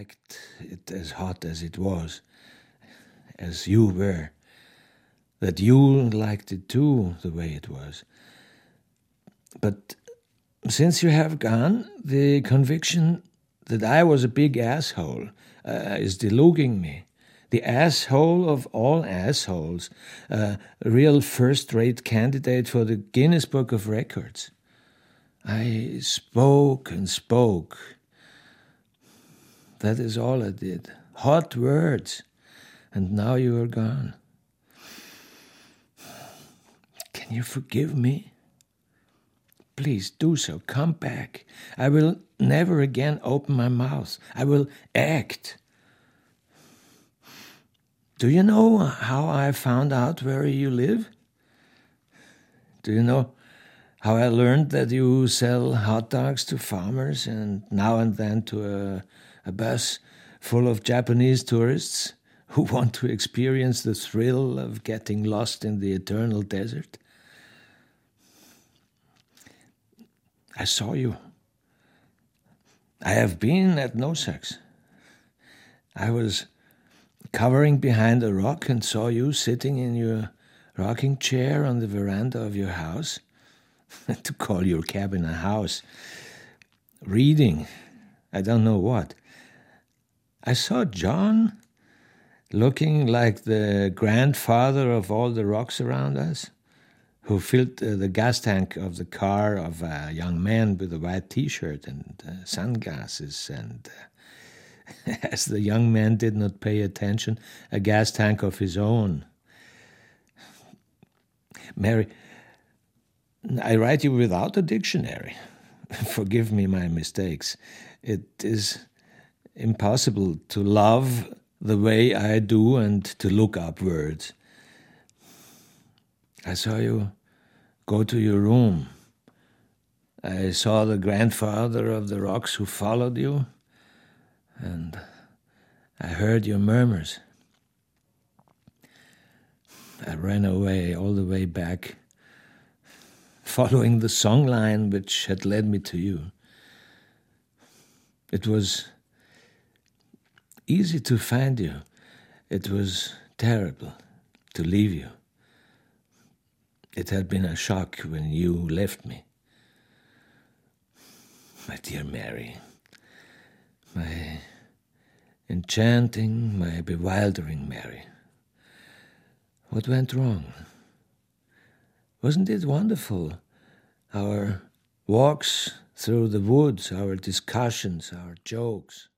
liked it as hot as it was, as you were, that you liked it too, the way it was. But since you have gone, the conviction that I was a big asshole is deluging me. The asshole of all assholes, a real first-rate candidate for the Guinness Book of Records. I spoke and spoke. That is all I did. Hot words. And now you are gone. Can you forgive me? Please do so. Come back. I will never again open my mouth. I will act. Do you know how I found out where you live? Do you know how I learned that you sell hot dogs to farmers and now and then to a bus full of Japanese tourists who want to experience the thrill of getting lost in the eternal desert? I saw you. I have been at Nosex. I was covering behind a rock and saw you sitting in your rocking chair on the veranda of your house, to call your cabin a house, reading, I don't know what. I saw John looking like the grandfather of all the rocks around us, who filled the gas tank of the car of a young man with a white T-shirt and sunglasses, and as the young man did not pay attention, a gas tank of his own. Mary, I write you without a dictionary. Forgive me my mistakes. It is impossible to love the way I do and to look up words. I saw you go to your room. I saw the grandfather of the rocks who followed you, and I heard your murmurs. I ran away all the way back, following the song line which had led me to you. It was easy to find you. It was terrible to leave you. It had been a shock when you left me. My dear Mary, my enchanting, my bewildering Mary. What went wrong? Wasn't it wonderful? Our walks through the woods, our discussions, our jokes.